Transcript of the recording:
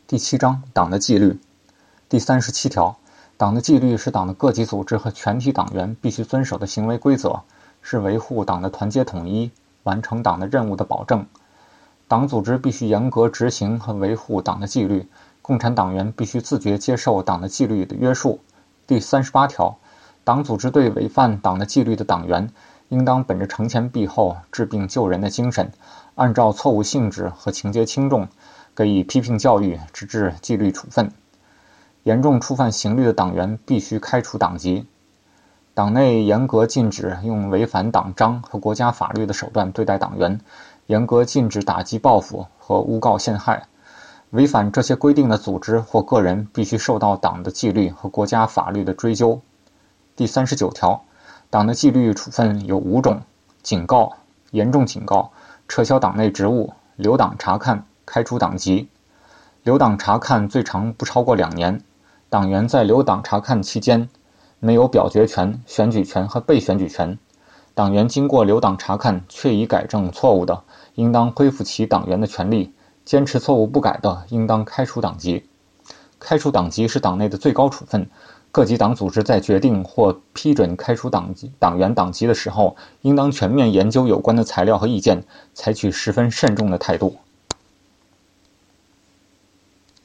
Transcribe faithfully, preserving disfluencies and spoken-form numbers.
第七章党的纪律。第三十七条，党的纪律是党的各级组织和全体党员必须遵守的行为规则，是维护党的团结统一、完成党的任务的保证。党组织必须严格执行和维护党的纪律，共产党员必须自觉接受党的纪律的约束。第三十八条，党组织对违反党的纪律的党员，应当本着惩前毖后、治病救人的精神，按照错误性质和情节轻重，给予批评教育，直至纪律处分。严重触犯刑律的党员必须开除党籍。党内严格禁止用违反党章和国家法律的手段对待党员，严格禁止打击报复和诬告陷害。违反这些规定的组织或个人必须受到党的纪律和国家法律的追究。第三十九条，党的纪律处分有五种：警告、严重警告、撤销党内职务、留党察看、开除党籍。留党察看最长不超过两年，党员在留党察看期间没有表决权、选举权和被选举权。党员经过留党察看确已改正错误的，应当恢复其党员的权利；坚持错误不改的，应当开除党籍。开除党籍是党内的最高处分，各级党组织在决定或批准开除党籍党员党籍的时候，应当全面研究有关的材料和意见，采取十分慎重的态度。